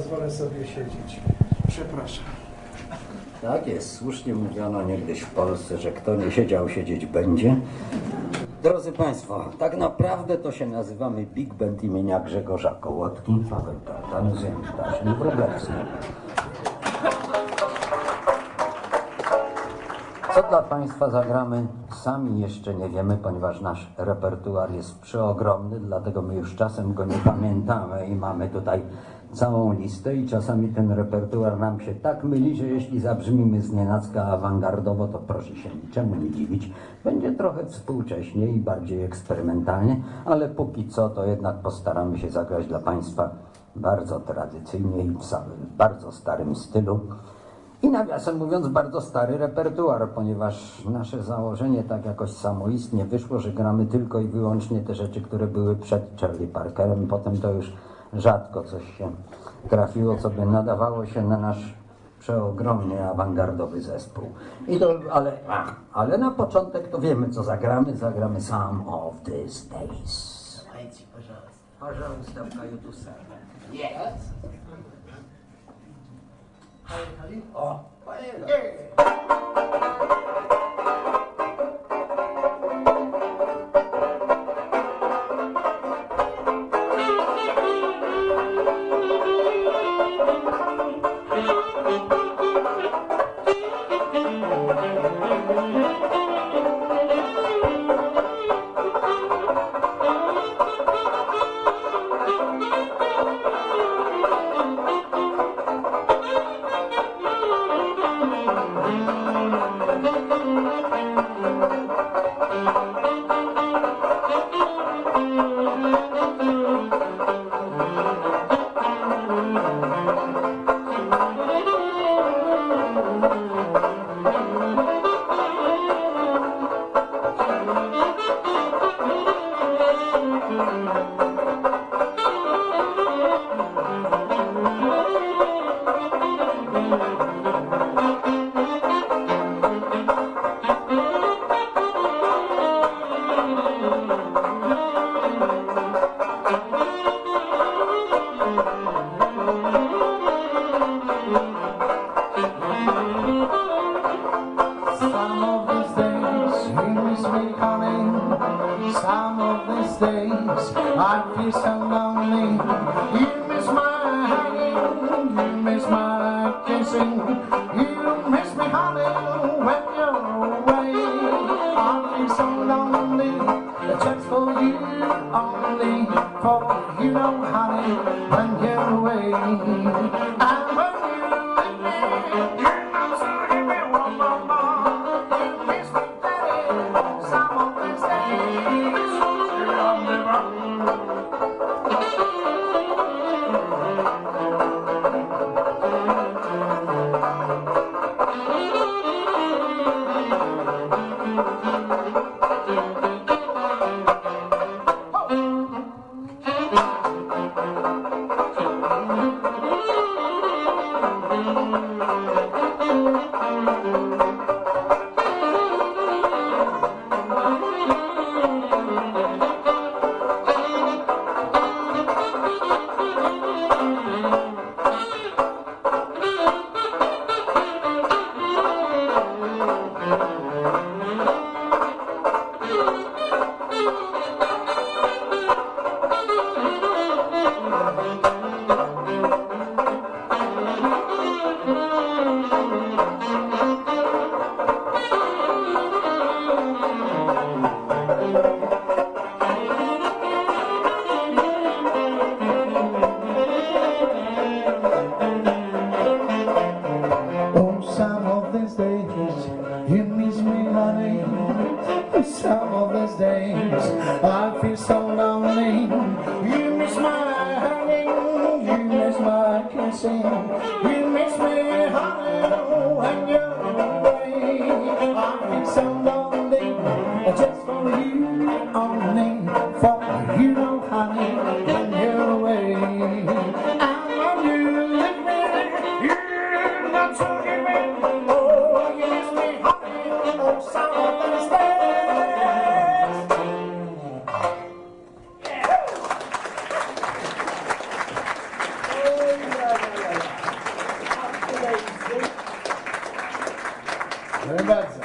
pozwolę sobie siedzieć. Przepraszam. Tak jest, słusznie mówiono niegdyś w Polsce, że kto nie siedział, siedzieć będzie. Drodzy Państwo, tak naprawdę to się nazywamy Big Band imienia Grzegorza Kołotki, Paweł Tartan, Zjanusz Taśny, Wróblewski. Co dla Państwa zagramy, sami jeszcze nie wiemy, ponieważ nasz repertuar jest przeogromny, dlatego my już czasem go nie pamiętamy i mamy tutaj całą listę i czasami ten repertuar nam się tak myli, że jeśli zabrzmimy znienacka awangardowo, to proszę się niczemu nie dziwić. Będzie trochę współcześnie i bardziej eksperymentalnie, ale póki co to jednak postaramy się zagrać dla Państwa bardzo tradycyjnie i w bardzo starym stylu. I nawiasem mówiąc, bardzo stary repertuar, ponieważ nasze założenie tak jakoś samoistnie wyszło, że gramy tylko i wyłącznie te rzeczy, które były przed Charlie Parkerem. Potem to już rzadko coś się trafiło, co by nadawało się na nasz przeogromnie awangardowy zespół. Ale na początek to wiemy, co zagramy. Zagramy Some of These Days. Пожалуйста, в каюту сами. Yes. O, поехали. Dziękuję bardzo.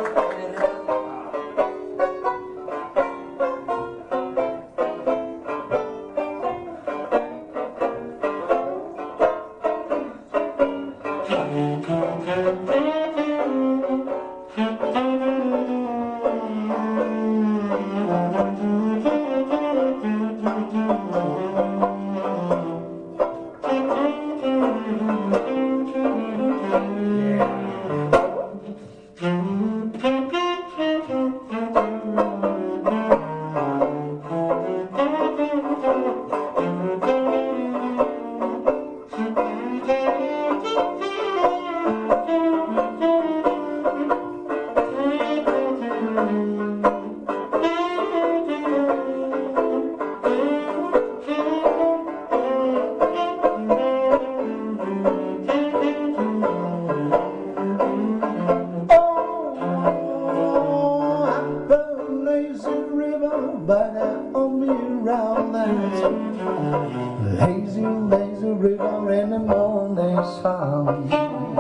Lazy, lazy river in the morning sun.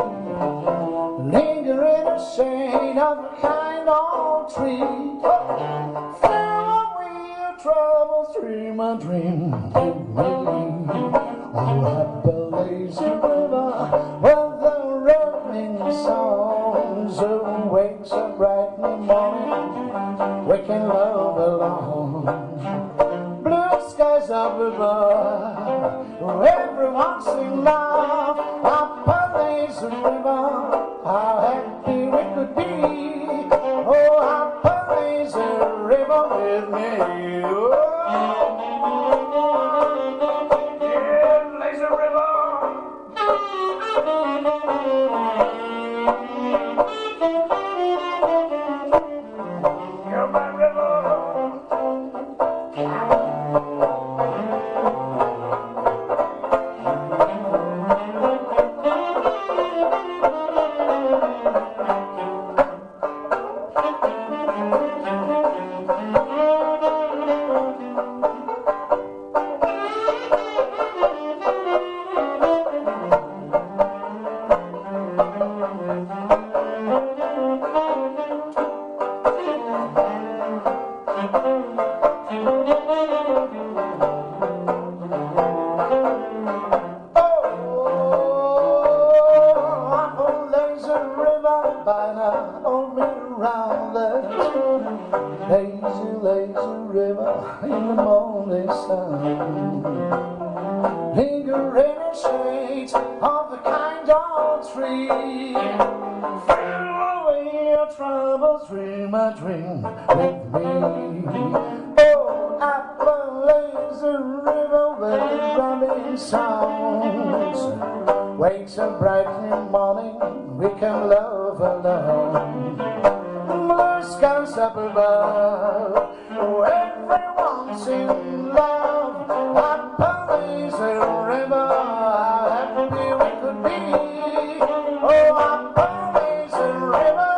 Linger in the shade of a kind old tree. Far away your troubles, dream a dream with me. Oh, up a lazy river with the rolling songs. Who wakes up bright in the morning, waking love along. Skies up above, everyone sing love. Up a lazy river, how happy we could be. Oh, up a lazy river with me. Yeah, lazy river. You're my river. Lazy, lazy river in the morning sun. Linger in the shades of the kind old tree. Feel away your troubles, dream a dream with me. Oh, up a lazy river where the drumming sounds. Wakes up bright in the morning, we can love alone. Blue skies up above, everyone's in love. Up a lazy river, how happy we could be. Oh, up a lazy river